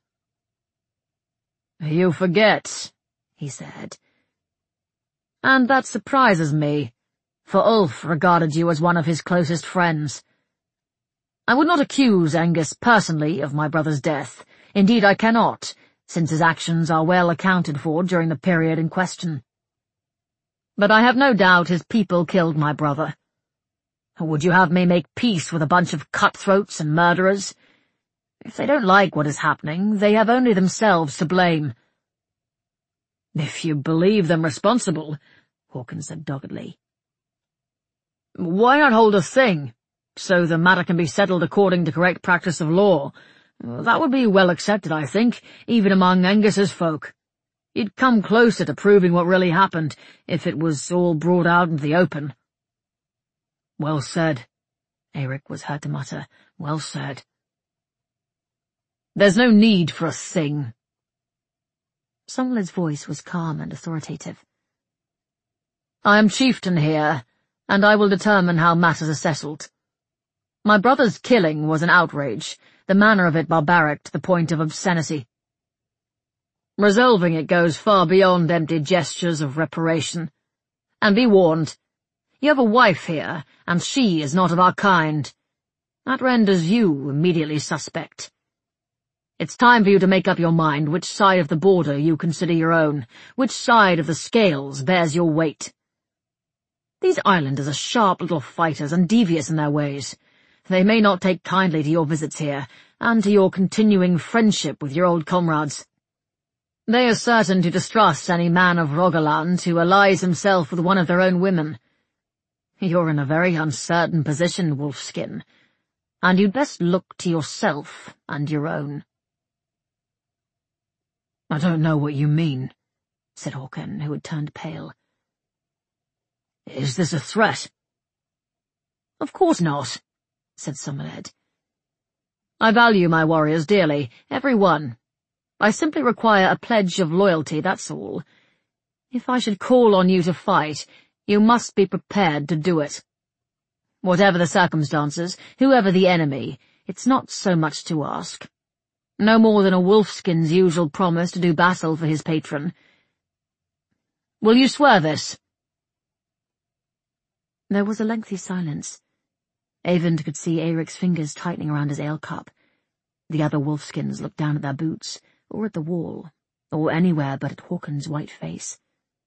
"You forget," he said. "And that surprises me, for Ulf regarded you as one of his closest friends. I would not accuse Angus personally of my brother's death. Indeed, I cannot, since his actions are well accounted for during the period in question. But I have no doubt his people killed my brother. Would you have me make peace with a bunch of cutthroats and murderers? If they don't like what is happening, they have only themselves to blame." "If you believe them responsible," Håkon said doggedly, "why not hold a thing, so the matter can be settled according to correct practice of law? That would be well accepted, I think, even among Angus's folk. You'd come closer to proving what really happened if it was all brought out into the open." "Well said," Eirik was heard to mutter. "Well said." "There's no need for a thing." Somerled's voice was calm and authoritative. "I am chieftain here, and I will determine how matters are settled. My brother's killing was an outrage, the manner of it barbaric to the point of obscenity. Resolving it goes far beyond empty gestures of reparation. And be warned, you have a wife here, and she is not of our kind. That renders you immediately suspect. It's time for you to make up your mind which side of the border you consider your own, which side of the scales bears your weight. These islanders are sharp little fighters and devious in their ways. They may not take kindly to your visits here, and to your continuing friendship with your old comrades. They are certain to distrust any man of Rogaland who allies himself with one of their own women. You're in a very uncertain position, Wolfskin, and you'd best look to yourself and your own. I don't know what you mean, said Håkon, who had turned pale. Is this a threat? Of course not, said Somerled. I value my warriors dearly, every one. I simply require a pledge of loyalty, that's all. If I should call on you to fight, you must be prepared to do it. Whatever the circumstances, whoever the enemy, it's not so much to ask. No more than a wolfskin's usual promise to do battle for his patron. Will you swear this? There was a lengthy silence. Eyvind could see Eirik's fingers tightening around his ale cup. The other wolfskins looked down at their boots, or at the wall, or anywhere but at Håkon's white face.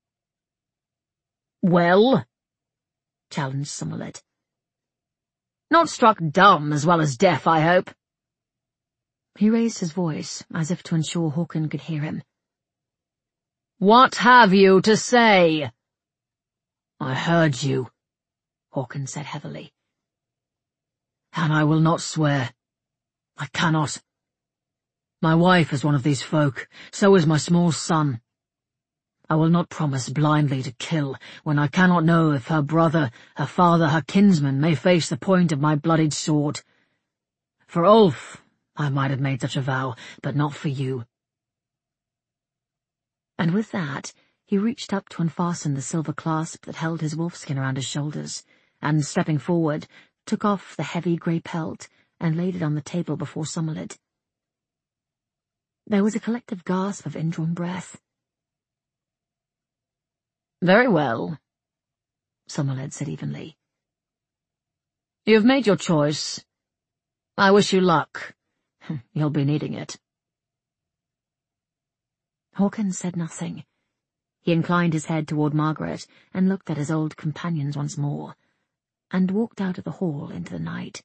Well? Challenged Somerled. Not struck dumb as well as deaf, I hope. He raised his voice, as if to ensure Håkon could hear him. What have you to say? I heard you, Håkon said heavily. And I will not swear. I cannot. My wife is one of these folk, so is my small son. I will not promise blindly to kill when I cannot know if her brother, her father, her kinsman may face the point of my bloodied sword. For Ulf, I might have made such a vow, but not for you. And with that, he reached up to unfasten the silver clasp that held his wolfskin around his shoulders, and, stepping forward, took off the heavy grey pelt and laid it on the table before Somerled. There was a collective gasp of indrawn breath. Very well, Somerled said evenly. You have made your choice. I wish you luck. You'll be needing it. Håkon said nothing. He inclined his head toward Margaret and looked at his old companions once more, and walked out of the hall into the night.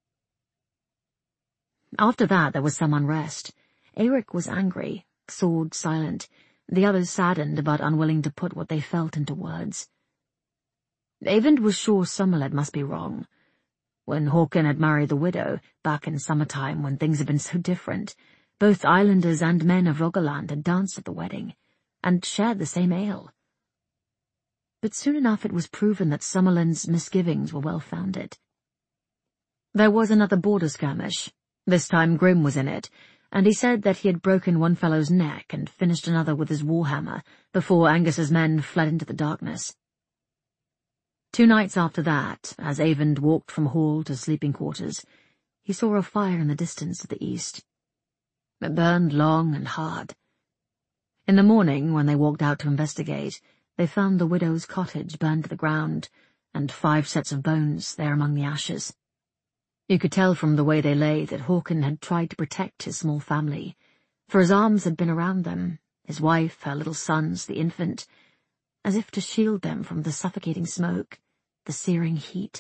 After that there was some unrest. Eirik was angry, sword silent, the others saddened but unwilling to put what they felt into words. Eyvind was sure Somerled must be wrong. When Håkon had married the widow, back in summertime when things had been so different, both islanders and men of Rogaland had danced at the wedding, and shared the same ale. But soon enough it was proven that Somerled's misgivings were well-founded. There was another border skirmish. This time Grim was in it, and he said that he had broken one fellow's neck and finished another with his warhammer before Angus's men fled into the darkness. Two nights after that, as Eyvind walked from hall to sleeping quarters, he saw a fire in the distance to the east. It burned long and hard. In the morning, when they walked out to investigate, they found the widow's cottage burned to the ground, and five sets of bones there among the ashes. You could tell from the way they lay that Håkon had tried to protect his small family, for his arms had been around them, his wife, her little sons, the infant, as if to shield them from the suffocating smoke, the searing heat.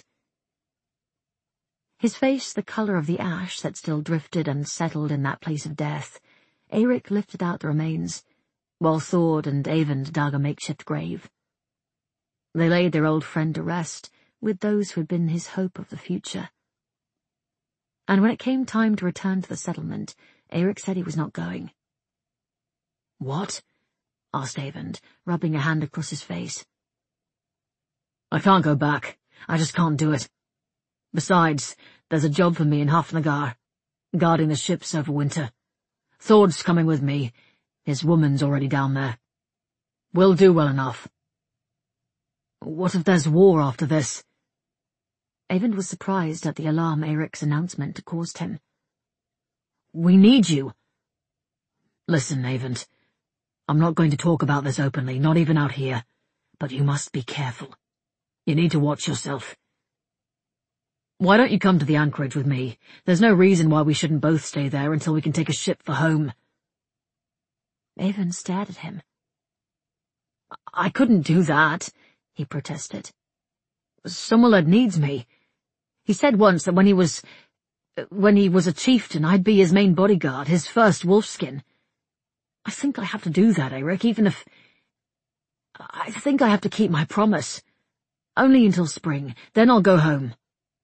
His face the colour of the ash that still drifted and settled in that place of death, Eirik lifted out the remains, while Thord and Eyvind dug a makeshift grave. They laid their old friend to rest with those who had been his hope of the future. And when it came time to return to the settlement, Eirik said he was not going. What? Asked Eyvind, rubbing a hand across his face. I can't go back. I just can't do it. Besides, there's a job for me in Hafnagar, guarding the ships over winter. Thord's coming with me. His woman's already down there. We'll do well enough. What if there's war after this? Eyvind was surprised at the alarm Eirik's announcement caused him. We need you. Listen, Eyvind. I'm not going to talk about this openly, not even out here, but you must be careful. You need to watch yourself. Why don't you come to the anchorage with me? There's no reason why we shouldn't both stay there until we can take a ship for home. Avon stared at him. I couldn't do that, he protested. Somerled needs me. He said once that when he was... when he was a chieftain, I'd be his main bodyguard, his first wolfskin. I think I have to do that, Eric, even if... I think I have to keep my promise. Only until spring, then I'll go home.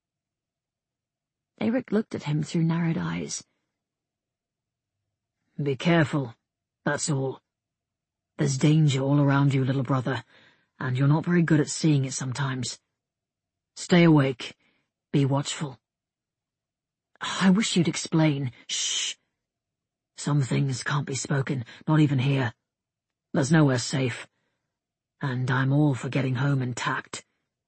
Eric looked at him through narrowed eyes. Be careful, that's all. There's danger all around you, little brother, and you're not very good at seeing it sometimes. Stay awake. Be watchful. I wish you'd explain. Shh. Some things can't be spoken, not even here. There's nowhere safe. And I'm all for getting home intact.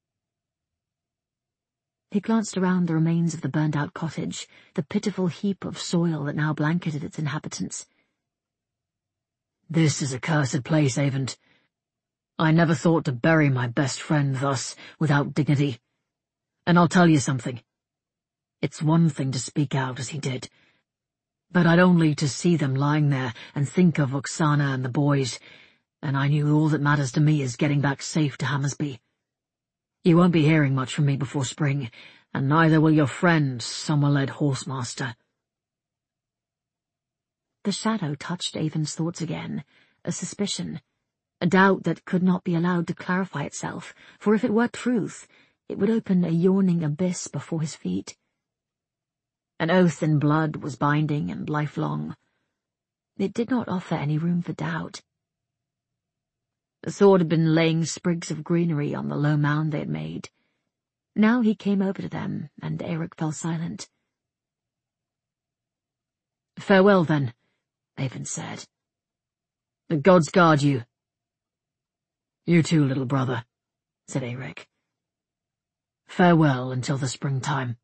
He glanced around the remains of the burned-out cottage, the pitiful heap of soil that now blanketed its inhabitants. This is a cursed place, Avent. I never thought to bury my best friend thus, without dignity. And I'll tell you something. It's one thing to speak out as he did, but I'd only to see them lying there and think of Oksana and the boys, and I knew all that matters to me is getting back safe to Hammersby. You won't be hearing much from me before spring, and neither will your friend, Somerled Horsemaster. The shadow touched Avon's thoughts again, a suspicion, a doubt that could not be allowed to clarify itself, for if it were truth, it would open a yawning abyss before his feet. An oath in blood was binding and lifelong. It did not offer any room for doubt. The Thord had been laying sprigs of greenery on the low mound they had made. Now he came over to them, and Eric fell silent. Farewell, then, Avon said. The gods guard you. You too, little brother, said Eric. Farewell until the springtime.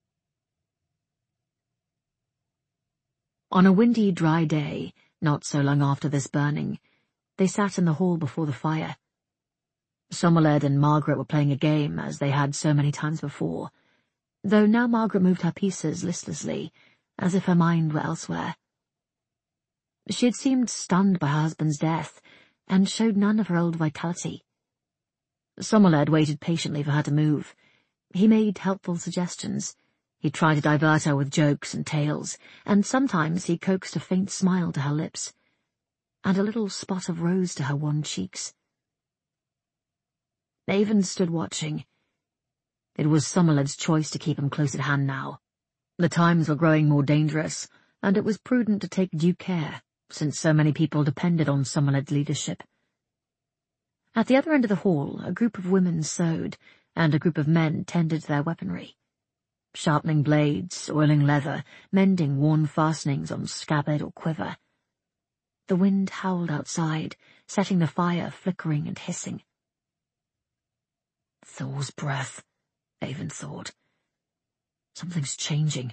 On a windy, dry day, not so long after this burning, they sat in the hall before the fire. Somerled and Margaret were playing a game, as they had so many times before, though now Margaret moved her pieces listlessly, as if her mind were elsewhere. She had seemed stunned by her husband's death, and showed none of her old vitality. Somerled waited patiently for her to move. He made helpful suggestions. He tried to divert her with jokes and tales, and sometimes he coaxed a faint smile to her lips, and a little spot of rose to her wan cheeks. Avon stood watching. It was Somerled's choice to keep him close at hand now. The times were growing more dangerous, and it was prudent to take due care, since so many people depended on Somerled's leadership. At the other end of the hall, a group of women sewed, and a group of men tended to their weaponry, sharpening blades, oiling leather, mending worn fastenings on scabbard or quiver. The wind howled outside, setting the fire flickering and hissing. Thor's breath, Avon thought. Something's changing.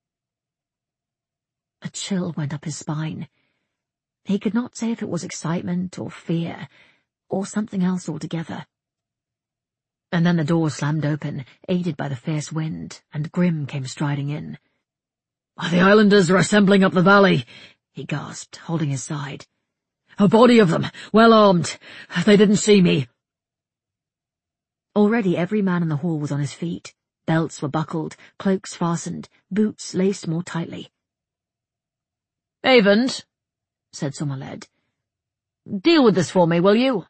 A chill went up his spine. He could not say if it was excitement or fear, or something else altogether. And then the door slammed open, aided by the fierce wind, and Grim came striding in. The islanders are assembling up the valley, he gasped, holding his side. A body of them, well armed. They didn't see me. Already every man in the hall was on his feet. Belts were buckled, cloaks fastened, boots laced more tightly. Avent, said Somerled, deal with this for me, will you?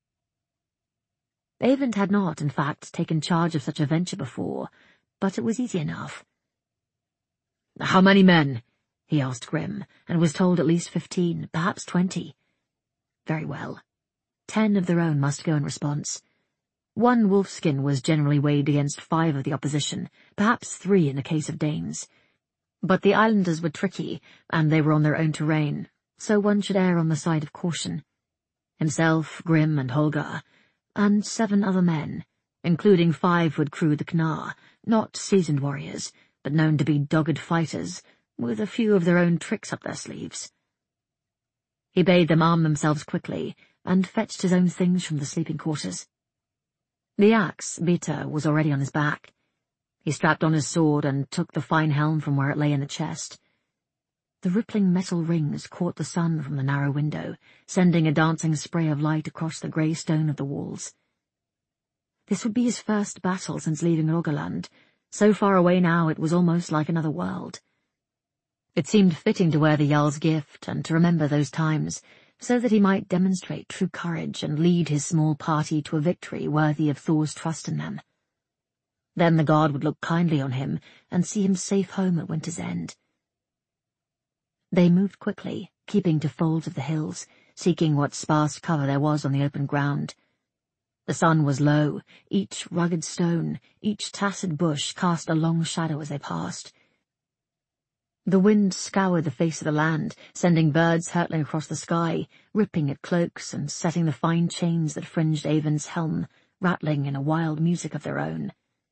Avent had not, in fact, taken charge of such a venture before, but it was easy enough. How many men? He asked Grim, and was told at least fifteen, perhaps twenty. Very well. Ten of their own must go in response. One wolfskin was generally weighed against five of the opposition, perhaps three in the case of Danes. But the islanders were tricky, and they were on their own terrain, so one should err on the side of caution. Himself, Grim, and Holgar, and seven other men, including five who had crewed the Knar, not seasoned warriors, but known to be dogged fighters, with a few of their own tricks up their sleeves. He bade them arm themselves quickly, and fetched his own things from the sleeping quarters. The axe, Bita, was already on his back. He strapped on his sword and took the fine helm from where it lay in the chest. The rippling metal rings caught the sun from the narrow window, sending a dancing spray of light across the grey stone of the walls. This would be his first battle since leaving Rogaland. So far away now it was almost like another world. It seemed fitting to wear the Jarl's gift and to remember those times, so that he might demonstrate true courage and lead his small party to a victory worthy of Thor's trust in them. Then the god would look kindly on him and see him safe home at winter's end. They moved quickly, keeping to folds of the hills, seeking what sparse cover there was on the open ground. The sun was low, each rugged stone, each tacit bush cast a long shadow as they passed. The wind scoured the face of the land, sending birds hurtling across the sky, ripping at cloaks and setting the fine chains that fringed Avon's helm, rattling in a wild music of their own.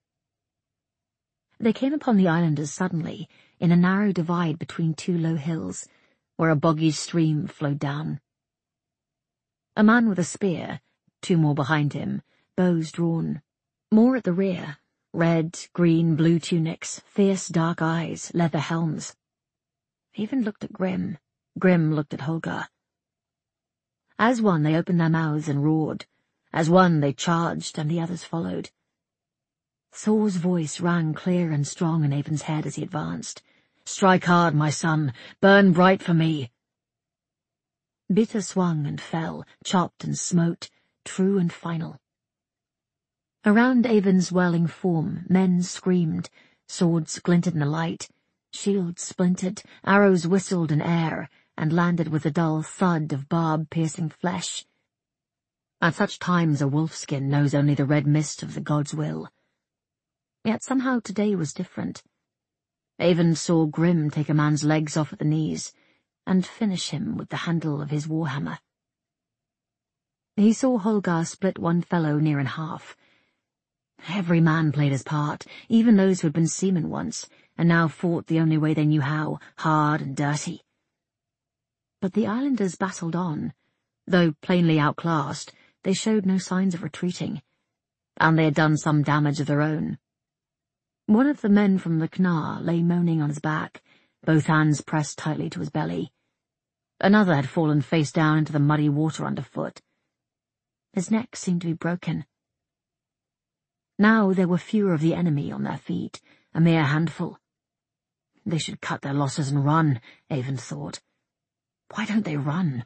They came upon the islanders suddenly, in a narrow divide between two low hills, where a boggy stream flowed down. A man with a spear, two more behind him, bows drawn, more at the rear, red, green, blue tunics, fierce dark eyes, leather helms. Even looked at Grim. Grim looked at Holgar. As one they opened their mouths and roared. As one they charged, and the others followed. Thor's voice rang clear and strong in Avon's head as he advanced. "Strike hard, my son! Burn bright for me!" Bita swung and fell, chopped and smote, true and final. Around Avon's whirling form, men screamed, swords glinted in the light, shields splintered, arrows whistled in air, and landed with a dull thud of barb-piercing flesh. At such times a wolfskin knows only the red mist of the god's will. Yet somehow today was different. Avon saw Grim take a man's legs off at the knees, and finish him with the handle of his warhammer. He saw Holgar split one fellow near in half. Every man played his part, even those who had been seamen once, and now fought the only way they knew how, hard and dirty. But the islanders battled on. Though plainly outclassed, they showed no signs of retreating, and they had done some damage of their own. One of the men from the Knar lay moaning on his back, both hands pressed tightly to his belly. Another had fallen face down into the muddy water underfoot. His neck seemed to be broken. Now there were fewer of the enemy on their feet, a mere handful. They should cut their losses and run, Avon thought. Why don't they run?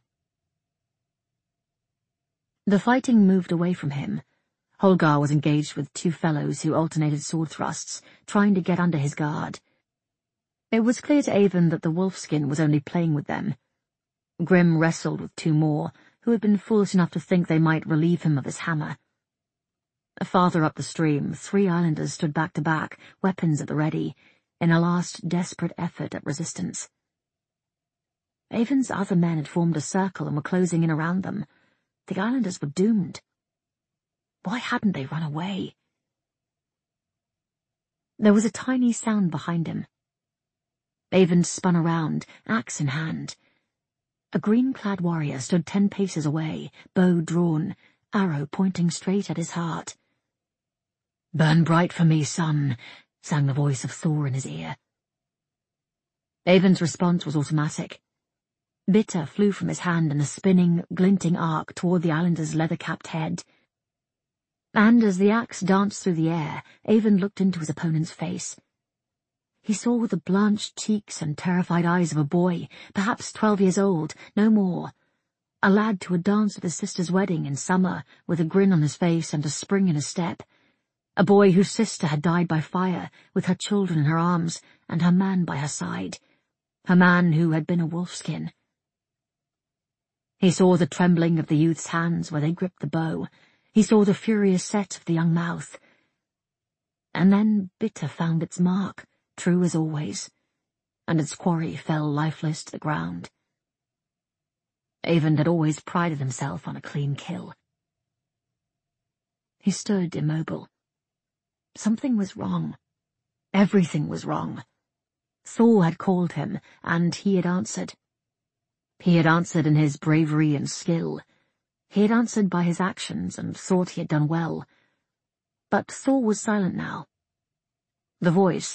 The fighting moved away from him. Holgar was engaged with two fellows who alternated sword thrusts, trying to get under his guard. It was clear to Avon that the wolfskin was only playing with them. Grim wrestled with two more, who had been foolish enough to think they might relieve him of his hammer. Farther up the stream, three islanders stood back to back, weapons at the ready, in a last desperate effort at resistance. Avon's other men had formed a circle and were closing in around them. The islanders were doomed. Why hadn't they run away? There was a tiny sound behind him. Avon spun around, axe in hand. A green-clad warrior stood ten paces away, bow drawn, arrow pointing straight at his heart. "Burn bright for me, son," sang the voice of Thor in his ear. Avon's response was automatic. Bita flew from his hand in a spinning, glinting arc toward the islander's leather-capped head. And as the axe danced through the air, Avon looked into his opponent's face. He saw the blanched cheeks and terrified eyes of a boy, perhaps twelve years old, no more. A lad who had danced at his sister's wedding in summer, with a grin on his face and a spring in his step. A boy whose sister had died by fire, with her children in her arms, and her man by her side. Her man who had been a wolfskin. He saw the trembling of the youth's hands where they gripped the bow. He saw the furious set of the young mouth. And then Bita found its mark, true as always, and its quarry fell lifeless to the ground. Avon had always prided himself on a clean kill. He stood immobile. Something was wrong. Everything was wrong. Thor had called him, and he had answered. He had answered in his bravery and skill. He had answered by his actions and thought he had done well. But Thor was silent now. The voice,